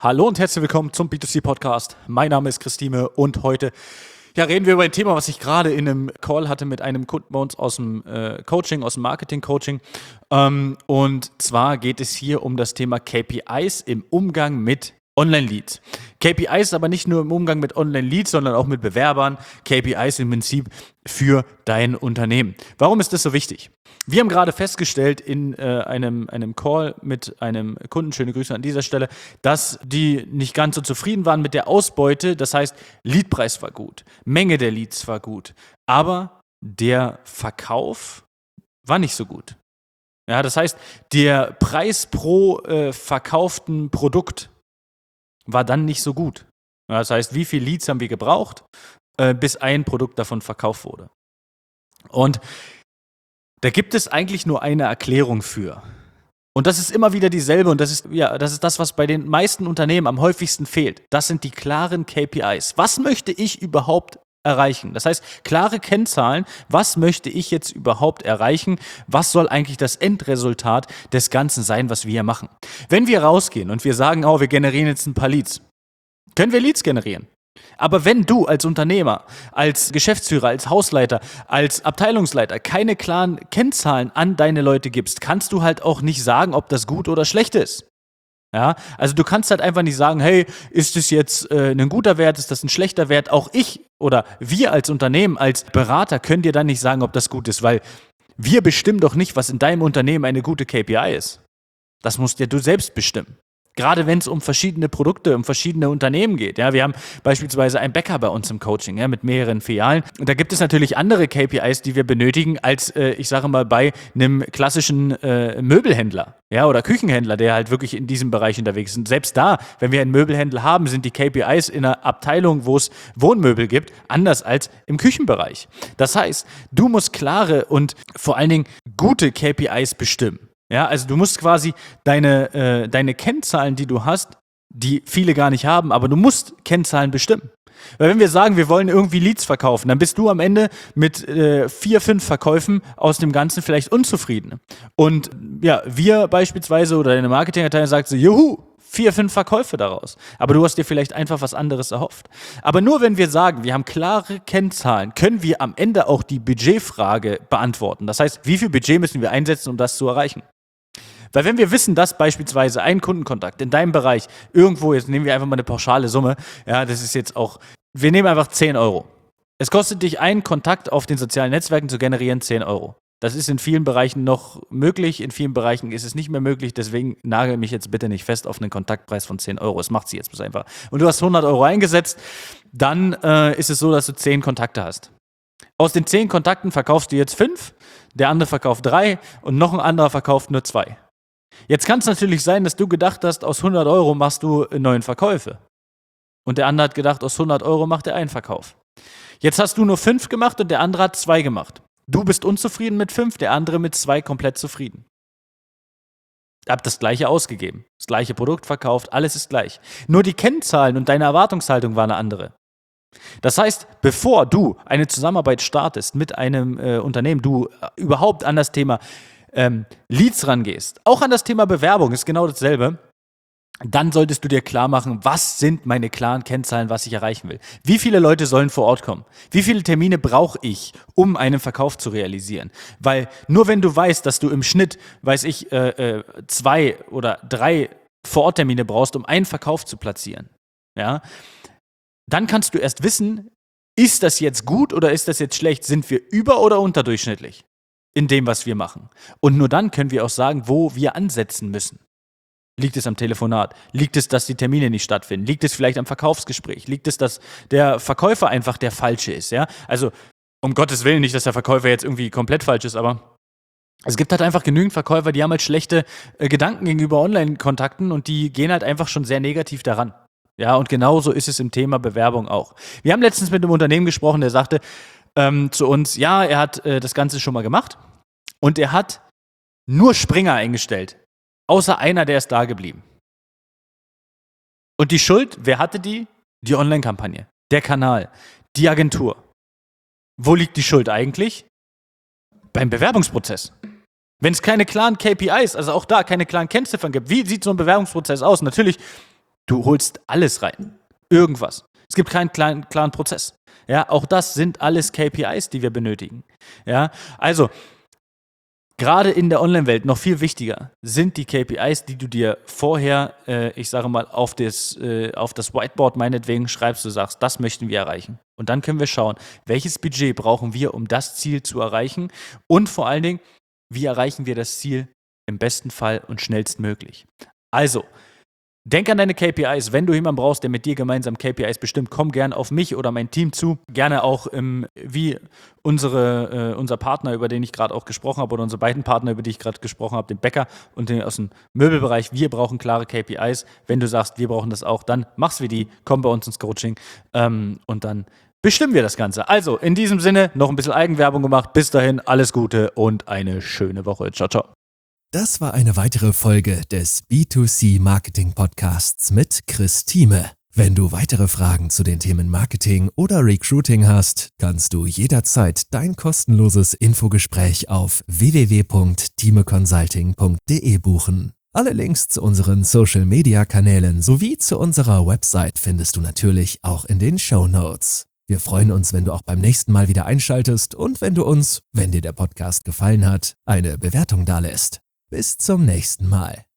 Hallo und herzlich willkommen zum B2C-Podcast. Mein Name ist Christine und heute reden wir über ein Thema, was ich gerade in einem Call hatte mit einem Kunden bei uns aus dem Coaching, aus dem Marketing-Coaching. Und zwar geht es hier um das Thema KPIs im Umgang mit Online-Leads. KPIs aber nicht nur im Umgang mit Online-Leads, sondern auch mit Bewerbern. KPIs im Prinzip für dein Unternehmen. Warum ist das so wichtig? Wir haben gerade festgestellt in einem Call mit einem Kunden, schöne Grüße an dieser Stelle, dass die nicht ganz so zufrieden waren mit der Ausbeute. Das heißt, Leadpreis war gut, Menge der Leads war gut, aber der Verkauf war nicht so gut. Ja, das heißt, der Preis pro verkauften Produkt war dann nicht so gut. Ja, das heißt, wie viele Leads haben wir gebraucht, bis ein Produkt davon verkauft wurde. Und da gibt es eigentlich nur eine Erklärung für. Und das ist immer wieder dieselbe und das ist das, was bei den meisten Unternehmen am häufigsten fehlt. Das sind die klaren KPIs. Was möchte ich überhaupt erreichen? Das heißt, klare Kennzahlen, was möchte ich jetzt überhaupt erreichen? Was soll eigentlich das Endresultat des Ganzen sein, was wir hier machen? Wenn wir rausgehen und wir sagen, wir generieren jetzt ein paar Leads, können wir Leads generieren. Aber wenn du als Unternehmer, als Geschäftsführer, als Hausleiter, als Abteilungsleiter keine klaren Kennzahlen an deine Leute gibst, kannst du halt auch nicht sagen, ob das gut oder schlecht ist. Ja, also du kannst halt einfach nicht sagen, hey, ist das jetzt ein guter Wert, ist das ein schlechter Wert? Auch ich oder wir als Unternehmen, als Berater können dir dann nicht sagen, ob das gut ist, weil wir bestimmen doch nicht, was in deinem Unternehmen eine gute KPI ist. Das musst ja du selbst bestimmen. Gerade wenn es um verschiedene Produkte, um verschiedene Unternehmen geht. Ja, wir haben beispielsweise einen Bäcker bei uns im Coaching, mit mehreren Filialen. Und da gibt es natürlich andere KPIs, die wir benötigen, als, bei einem klassischen Möbelhändler, oder Küchenhändler, der halt wirklich in diesem Bereich unterwegs ist. Und selbst da, wenn wir einen Möbelhändler haben, sind die KPIs in einer Abteilung, wo es Wohnmöbel gibt, anders als im Küchenbereich. Das heißt, du musst klare und vor allen Dingen gute KPIs bestimmen. Ja, also du musst quasi deine Kennzahlen, die du hast, die viele gar nicht haben, aber du musst Kennzahlen bestimmen. Weil wenn wir sagen, wir wollen irgendwie Leads verkaufen, dann bist du am Ende mit 4, 5 Verkäufen aus dem Ganzen vielleicht unzufrieden. Und wir beispielsweise oder deine Marketingabteilung sagt so, juhu, 4, 5 Verkäufe daraus. Aber du hast dir vielleicht einfach was anderes erhofft. Aber nur wenn wir sagen, wir haben klare Kennzahlen, können wir am Ende auch die Budgetfrage beantworten. Das heißt, wie viel Budget müssen wir einsetzen, um das zu erreichen? Weil wenn wir wissen, dass beispielsweise ein Kundenkontakt in deinem Bereich irgendwo, jetzt nehmen wir einfach mal eine pauschale Summe, das ist jetzt auch, wir nehmen einfach 10 Euro. Es kostet dich, einen Kontakt auf den sozialen Netzwerken zu generieren, 10 Euro. Das ist in vielen Bereichen noch möglich, in vielen Bereichen ist es nicht mehr möglich, deswegen nagel mich jetzt bitte nicht fest auf einen Kontaktpreis von 10 Euro. Es macht sie jetzt bloß einfach. Und du hast 100 Euro eingesetzt, dann ist es so, dass du 10 Kontakte hast. Aus den 10 Kontakten verkaufst du jetzt 5, der andere verkauft 3 und noch ein anderer verkauft nur 2. Jetzt kann es natürlich sein, dass du gedacht hast, aus 100 Euro machst du 9 Verkäufe. Und der andere hat gedacht, aus 100 Euro macht er einen Verkauf. Jetzt hast du nur 5 gemacht und der andere hat 2 gemacht. Du bist unzufrieden mit 5, der andere mit 2 komplett zufrieden. Ihr habt das Gleiche ausgegeben, das gleiche Produkt verkauft, alles ist gleich. Nur die Kennzahlen und deine Erwartungshaltung war eine andere. Das heißt, bevor du eine Zusammenarbeit startest mit einem Unternehmen, du überhaupt an das Thema Leads rangehst, auch an das Thema Bewerbung, ist genau dasselbe, dann solltest du dir klar machen, was sind meine klaren Kennzahlen, was ich erreichen will. Wie viele Leute sollen vor Ort kommen? Wie viele Termine brauche ich, um einen Verkauf zu realisieren? Weil nur wenn du weißt, dass du im Schnitt, 2 oder 3 Vororttermine brauchst, um einen Verkauf zu platzieren, dann kannst du erst wissen, ist das jetzt gut oder ist das jetzt schlecht? Sind wir über- oder unterdurchschnittlich in dem, was wir machen? Und nur dann können wir auch sagen, wo wir ansetzen müssen. Liegt es am Telefonat? Liegt es, dass die Termine nicht stattfinden? Liegt es vielleicht am Verkaufsgespräch? Liegt es, dass der Verkäufer einfach der Falsche ist? Also um Gottes Willen nicht, dass der Verkäufer jetzt irgendwie komplett falsch ist, aber es gibt halt einfach genügend Verkäufer, die haben halt schlechte Gedanken gegenüber Online-Kontakten und die gehen halt einfach schon sehr negativ daran. Ja, und genauso ist es im Thema Bewerbung auch. Wir haben letztens mit einem Unternehmen gesprochen, der sagte zu uns, er hat das Ganze schon mal gemacht und er hat nur Springer eingestellt. Außer einer, der ist da geblieben. Und die Schuld, wer hatte die? Die Online-Kampagne, der Kanal, die Agentur. Wo liegt die Schuld eigentlich? Beim Bewerbungsprozess. Wenn es keine klaren KPIs, also auch da keine klaren Kennziffern gibt, wie sieht so ein Bewerbungsprozess aus? Natürlich Du holst alles rein. Irgendwas. Es gibt keinen klaren Prozess. Ja, auch das sind alles KPIs, die wir benötigen. Ja, also gerade in der Online-Welt noch viel wichtiger sind die KPIs, die du dir vorher, ich sage mal, auf das Whiteboard meinetwegen schreibst, du sagst, das möchten wir erreichen. Und dann können wir schauen, welches Budget brauchen wir, um das Ziel zu erreichen und vor allen Dingen, wie erreichen wir das Ziel im besten Fall und schnellstmöglich. Also, denk an deine KPIs. Wenn du jemanden brauchst, der mit dir gemeinsam KPIs bestimmt, komm gerne auf mich oder mein Team zu. Gerne auch wie unser Partner, über den ich gerade auch gesprochen habe, oder unsere beiden Partner, über die ich gerade gesprochen habe, den Bäcker und den aus dem Möbelbereich. Wir brauchen klare KPIs. Wenn du sagst, wir brauchen das auch, dann mach's wie die, komm bei uns ins Coaching und dann bestimmen wir das Ganze. Also, in diesem Sinne, noch ein bisschen Eigenwerbung gemacht. Bis dahin, alles Gute und eine schöne Woche. Ciao, ciao. Das war eine weitere Folge des B2C Marketing Podcasts mit Chris Thieme. Wenn du weitere Fragen zu den Themen Marketing oder Recruiting hast, kannst du jederzeit dein kostenloses Infogespräch auf www.thimeconsulting.de buchen. Alle Links zu unseren Social-Media-Kanälen sowie zu unserer Website findest du natürlich auch in den Shownotes. Wir freuen uns, wenn du auch beim nächsten Mal wieder einschaltest und wenn du uns, wenn dir der Podcast gefallen hat, eine Bewertung dalässt. Bis zum nächsten Mal.